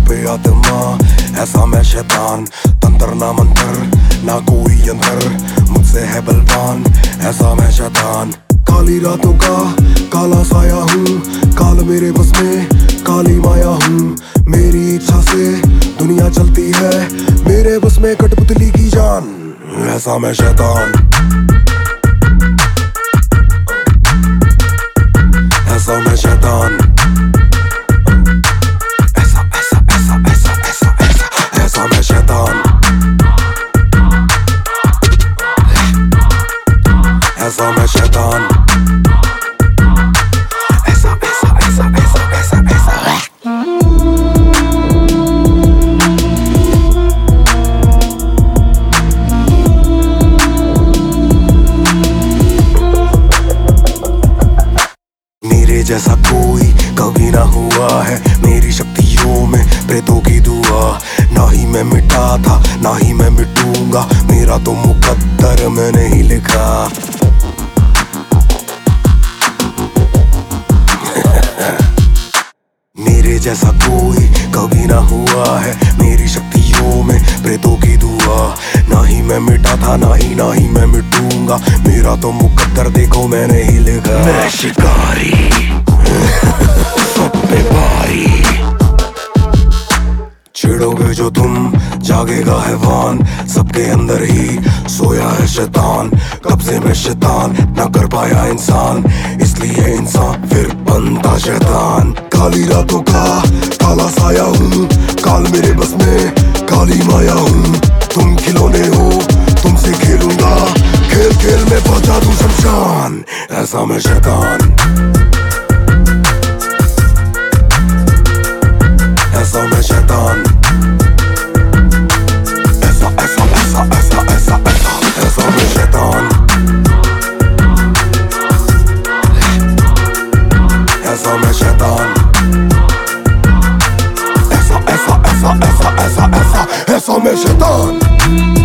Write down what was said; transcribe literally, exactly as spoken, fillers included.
पे आत्मा, ऐसा मैं शैतान। तंत्र ना मंत्र ना कोई यंत्र, मुझसे है बलवान, ऐसा मैं शैतान। काली रातों का काला साया हूँ, काल मेरे बस में काली माया हूँ। मेरी इच्छा से दुनिया चलती है, मेरे बस में कठपुतली की जान, ऐसा मैं शैतान। ऐसा मैं शैतान। ऐसा ऐसा ऐसा ऐसा ऐसा ऐसा ऐसा मैं शैतान। ऐसा मैं शैतान। ऐसा ऐसा ऐसा ऐसा ऐसा ऐसा मेरे जैसा कोई कभी ना हुआ है, मेरी शक्तियों में प्रेतों की दुआ। ना ही मैं मिटा था ना ही मैं मिटूंगा, मेरा तो मुकद्दर में नहीं लिखा। मेरे जैसा कोई कभी ना हुआ है, मेरी शक्तियों में प्रेतों की दुआ। ना ही मैं मिटा था ना ही ना ही मैं मिटूंगा, मेरा तो मुकद्दर देखो मैंने ही लिखा। मैं शिकारी सब पे भारी, छेड़ोगे जो तुम जागेगा हैवान। सबके अंदर ही सोया है शैतान, कब्जे में शैतान ना कर पाया इंसान, इसलिए इंसान फिर बनता शैतान। काली रातों का काला साया हूँ, काल मेरे बस में काली माया हूँ। तुम खिलौने हो तुमसे खेलूंगा, खेल खेल में पहुंचा दूं शमशान, ऐसा मैं शैतान। ऐसा मैं शैतान। ऐसा ऐसा ऐसा ऐसा ऐसा ऐसा ऐसा मैं शैतान। ऐसा मैं शैतान। ऐसा ऐसा ऐसा ऐसा ऐसा ऐसा ऐसा मैं शैतान।